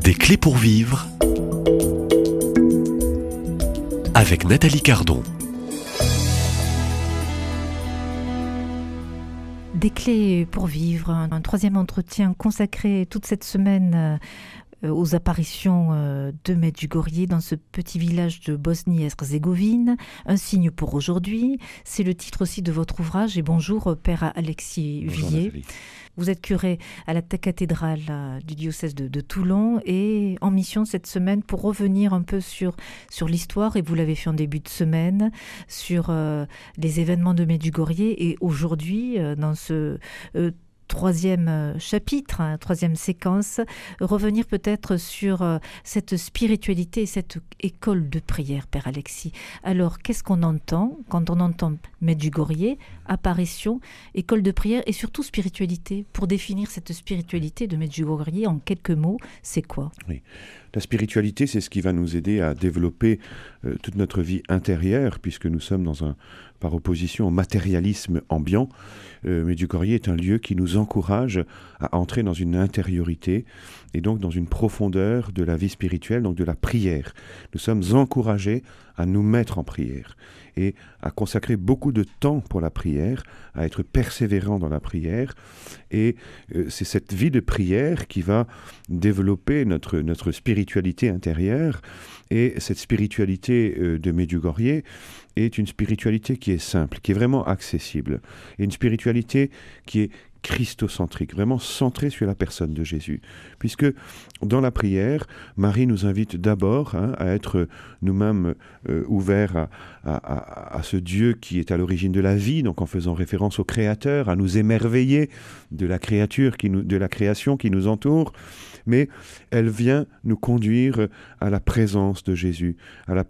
Des clés pour vivre avec Nathalie Cardon. Des clés pour vivre, un troisième entretien consacré toute cette semaine aux apparitions de Medjugorje dans ce petit village de Bosnie-Herzégovine. Un signe pour aujourd'hui, c'est le titre aussi de votre ouvrage. Et bonjour Père Alexis Villiers. Vous êtes curé à la cathédrale du diocèse de Toulon et en mission cette semaine pour revenir un peu sur l'histoire, et vous l'avez fait en début de semaine, sur les événements de Medjugorje, et aujourd'hui, dans ce troisième chapitre, troisième séquence, revenir peut-être sur cette spiritualité et cette école de prière, Père Alexis. Alors, qu'est-ce qu'on entend quand on entend Medjugorje, apparition, école de prière et surtout spiritualité? Pour définir cette spiritualité de Medjugorje en quelques mots, c'est quoi? Oui. La spiritualité, c'est ce qui va nous aider à développer toute notre vie intérieure, puisque nous sommes par opposition au matérialisme ambiant. Medjugorje est un lieu qui nous encourage à entrer dans une intériorité et donc dans une profondeur de la vie spirituelle, donc de la prière. Nous sommes encouragés à nous mettre en prière et à consacrer beaucoup de temps pour la prière, à être persévérant dans la prière. Et c'est cette vie de prière qui va développer notre spiritualité intérieure. Et cette spiritualité de Medjugorje est une spiritualité qui est simple, qui est vraiment accessible, et une spiritualité qui est christocentrique, vraiment centrée sur la personne de Jésus. Puisque dans la prière, Marie nous invite d'abord à être nous-mêmes ouverts à ce Dieu qui est à l'origine de la vie, donc en faisant référence au Créateur, à nous émerveiller de la création qui nous entoure. Mais elle vient nous conduire à la présence de Jésus,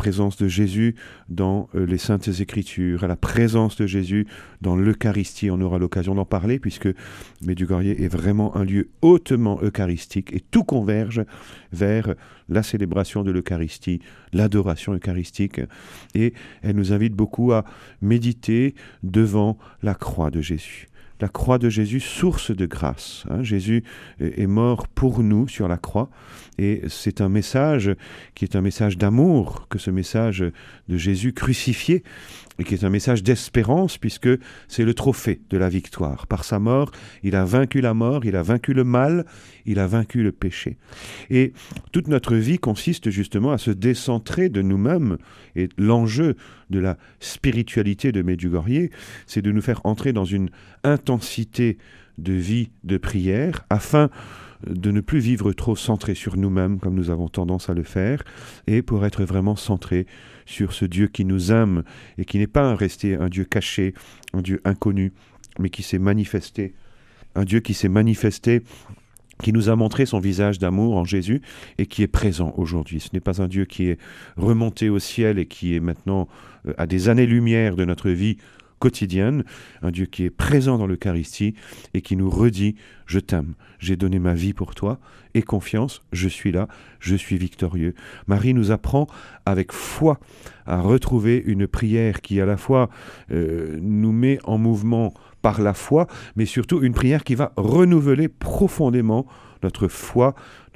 dans les Saintes Écritures, à la présence de Jésus dans l'Eucharistie. On aura l'occasion d'en parler, puisque Medjugorje est vraiment un lieu hautement eucharistique, et tout converge vers la célébration de l'Eucharistie, l'adoration eucharistique. Et elle nous invite beaucoup à méditer devant la croix de Jésus. La croix de Jésus, source de grâce. Jésus est mort pour nous sur la croix, et c'est un message qui est un message d'amour, que ce message de Jésus crucifié, et qui est un message d'espérance, puisque c'est le trophée de la victoire. Par sa mort, il a vaincu la mort, il a vaincu le mal, il a vaincu le péché. Et toute notre vie consiste justement à se décentrer de nous-mêmes, et l'enjeu de la spiritualité de Medjugorje, c'est de nous faire entrer dans une intensité de vie de prière, afin de ne plus vivre trop centré sur nous-mêmes, comme nous avons tendance à le faire, et pour être vraiment centré sur ce Dieu qui nous aime, et qui n'est pas resté un Dieu caché, un Dieu inconnu, mais qui s'est manifesté, un Dieu qui s'est manifesté, qui nous a montré son visage d'amour en Jésus, et qui est présent aujourd'hui. Ce n'est pas un Dieu qui est remonté au ciel et qui est maintenant à des années-lumière de notre vie quotidienne, un Dieu qui est présent dans l'Eucharistie et qui nous redit « Je t'aime, j'ai donné ma vie pour toi, et confiance, je suis là, je suis victorieux ». Marie nous apprend avec foi à retrouver une prière qui à la fois nous met en mouvement par la foi, mais surtout une prière qui va renouveler profondément notre foi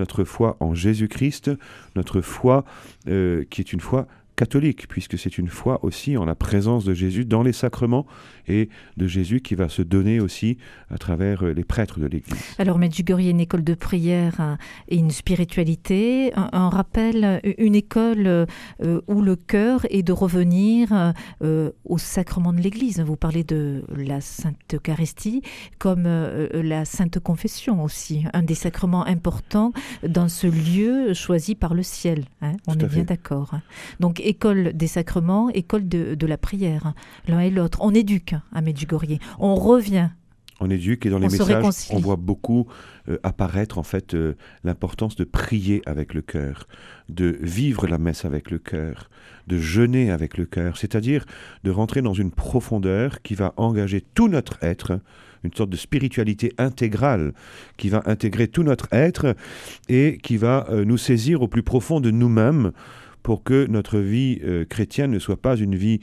en Jésus-Christ, notre foi qui est une foi catholique, puisque c'est une foi aussi en la présence de Jésus dans les sacrements, et de Jésus qui va se donner aussi à travers les prêtres de l'Église. Alors Medjugorje est une école de prière et une spiritualité, un rappel, une école où le cœur est de revenir au sacrement de l'Église. Vous parlez de la Sainte Eucharistie comme la Sainte Confession aussi, un des sacrements importants dans ce lieu choisi par le ciel. On est bien d'accord. Donc école des sacrements, école de la prière, l'un et l'autre. On éduque à Medjugorje, on revient. On éduque, et dans les messages, on voit beaucoup apparaître en fait l'importance de prier avec le cœur, de vivre la messe avec le cœur, de jeûner avec le cœur, c'est-à-dire de rentrer dans une profondeur qui va engager tout notre être, une sorte de spiritualité intégrale qui va intégrer tout notre être et qui va nous saisir au plus profond de nous-mêmes, pour que notre vie chrétienne ne soit pas une vie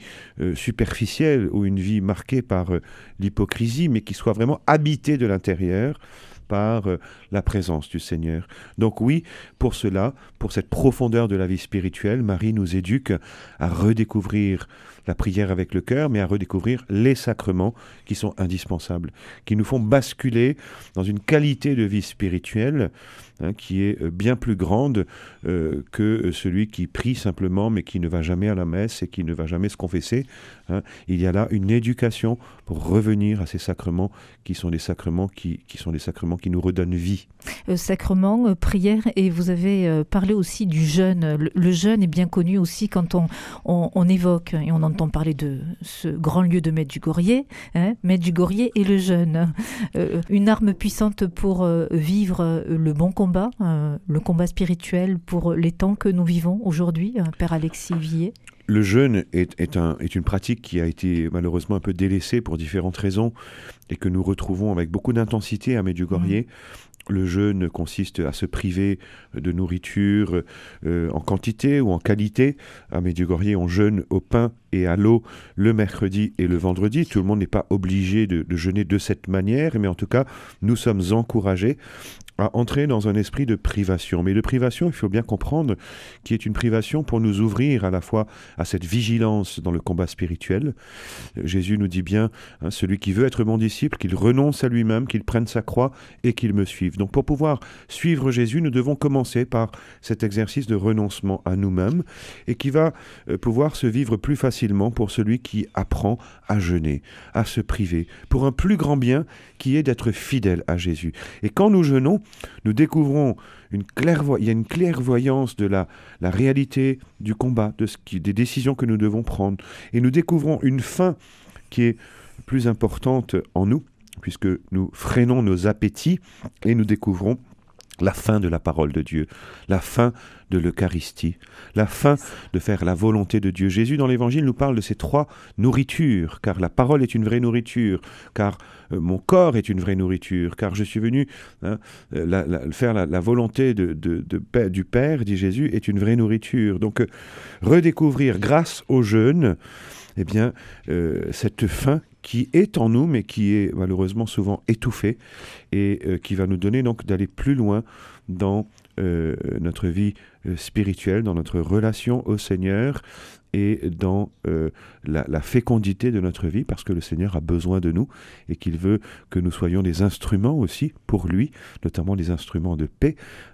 superficielle ou une vie marquée par l'hypocrisie, mais qui soit vraiment habitée de l'intérieur par la présence du Seigneur. Donc oui, pour cela, pour cette profondeur de la vie spirituelle, Marie nous éduque à redécouvrir la prière avec le cœur, mais à redécouvrir les sacrements qui sont indispensables, qui nous font basculer dans une qualité de vie spirituelle qui est bien plus grande que celui qui prie simplement, mais qui ne va jamais à la messe et qui ne va jamais se confesser. Il y a là une éducation pour revenir à ces sacrements qui sont des sacrements qui nous redonnent vie. Sacrement, prière, et vous avez parlé aussi du jeûne. Le jeûne est bien connu aussi quand on évoque, et on entend parler de ce grand lieu de Medjugorje, Medjugorje et le jeûne. Une arme puissante pour vivre le bon combat, le combat spirituel pour les temps que nous vivons aujourd'hui, Père Alexis Villiers. Le jeûne est une pratique qui a été malheureusement un peu délaissée pour différentes raisons et que nous retrouvons avec beaucoup d'intensité à Medjugorje. Le jeûne consiste à se priver de nourriture en quantité ou en qualité. À Medjugorje, on jeûne au pain et à l'eau le mercredi et le vendredi. Tout le monde n'est pas obligé de jeûner de cette manière, mais en tout cas, nous sommes encouragés à entrer dans un esprit de privation. Mais de privation, il faut bien comprendre, qui est une privation pour nous ouvrir à la fois à cette vigilance dans le combat spirituel. Jésus nous dit bien, celui qui veut être mon disciple, qu'il renonce à lui-même, qu'il prenne sa croix et qu'il me suive. Donc pour pouvoir suivre Jésus, nous devons commencer par cet exercice de renoncement à nous-mêmes et qui va pouvoir se vivre plus facilement pour celui qui apprend à jeûner, à se priver, pour un plus grand bien qui est d'être fidèle à Jésus. Et quand nous jeûnons, nous découvrons il y a une clairvoyance de la réalité du combat, des décisions que nous devons prendre. Et nous découvrons une fin qui est plus importante en nous, puisque nous freinons nos appétits et nous découvrons la fin de la parole de Dieu, la fin de l'Eucharistie, la fin de faire la volonté de Dieu. Jésus, dans l'Évangile, nous parle de ces 3 nourritures, car la parole est une vraie nourriture, car mon corps est une vraie nourriture, car je suis venu faire la volonté du Père, dit Jésus, est une vraie nourriture. Donc, redécouvrir grâce au jeûne, eh bien, cette faim qui est en nous, mais qui est malheureusement souvent étouffée, et qui va nous donner donc d'aller plus loin dans notre vie spirituelle, dans notre relation au Seigneur, et dans la fécondité de notre vie, parce que le Seigneur a besoin de nous, et qu'il veut que nous soyons des instruments aussi pour lui, notamment des instruments de paix,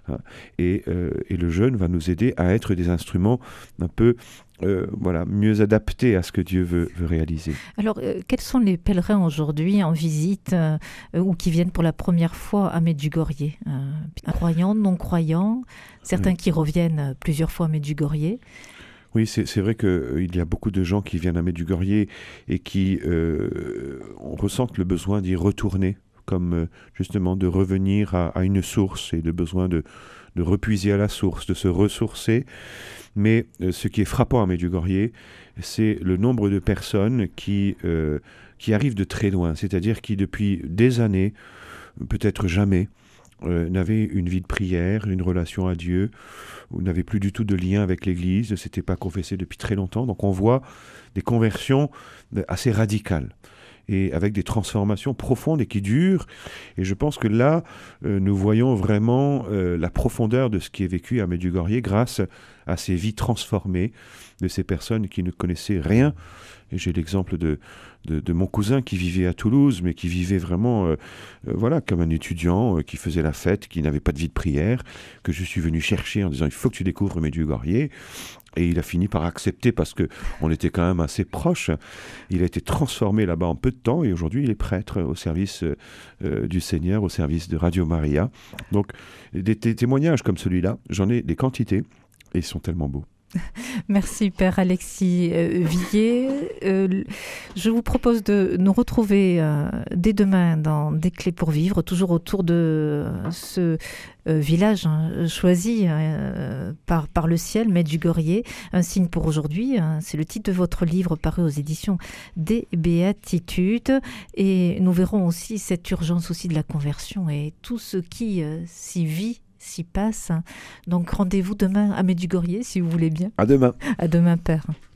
et le jeûne va nous aider à être des instruments un peu mieux adaptés à ce que Dieu veut réaliser. Alors, quels sont les pèlerins aujourd'hui en visite ou qui viennent pour la première fois à Medjugorje? Croyants, non-croyants, certains qui reviennent plusieurs fois à Medjugorje. Oui, c'est vrai qu'il y a beaucoup de gens qui viennent à Medjugorje et qui ressentent le besoin d'y retourner, comme justement de revenir à une source et de besoin de repuiser à la source, de se ressourcer. Mais ce qui est frappant à Medjugorje, c'est le nombre de personnes qui arrivent de très loin, c'est-à-dire qui depuis des années, peut-être jamais, n'avaient une vie de prière, une relation à Dieu, ou n'avaient plus du tout de lien avec l'Église, ne s'étaient pas confessés depuis très longtemps. Donc on voit des conversions assez radicales, et avec des transformations profondes et qui durent. Et je pense que là, nous voyons vraiment la profondeur de ce qui est vécu à Medjugorje grâce à ces vies transformées de ces personnes qui ne connaissaient rien. Et j'ai l'exemple de mon cousin qui vivait à Toulouse, mais qui vivait vraiment comme un étudiant qui faisait la fête, qui n'avait pas de vie de prière, que je suis venu chercher en disant « il faut que tu découvres Medjugorje ». Et il a fini par accepter parce qu'on était quand même assez proches. Il a été transformé là-bas en peu de temps et aujourd'hui il est prêtre au service du Seigneur, au service de Radio Maria. Donc des témoignages comme celui-là, j'en ai des quantités et ils sont tellement beaux. Merci Père Alexis Villiers. Je vous propose de nous retrouver dès demain dans Des Clés pour Vivre, toujours autour de ce village choisi par le ciel, Medjugorje, un signe pour aujourd'hui. C'est le titre de votre livre paru aux éditions des Béatitudes. Et nous verrons aussi cette urgence aussi de la conversion et tout ce qui s'y vit, s'y passe. Donc rendez-vous demain à Medjugorje si vous voulez bien. À demain. À demain, Père.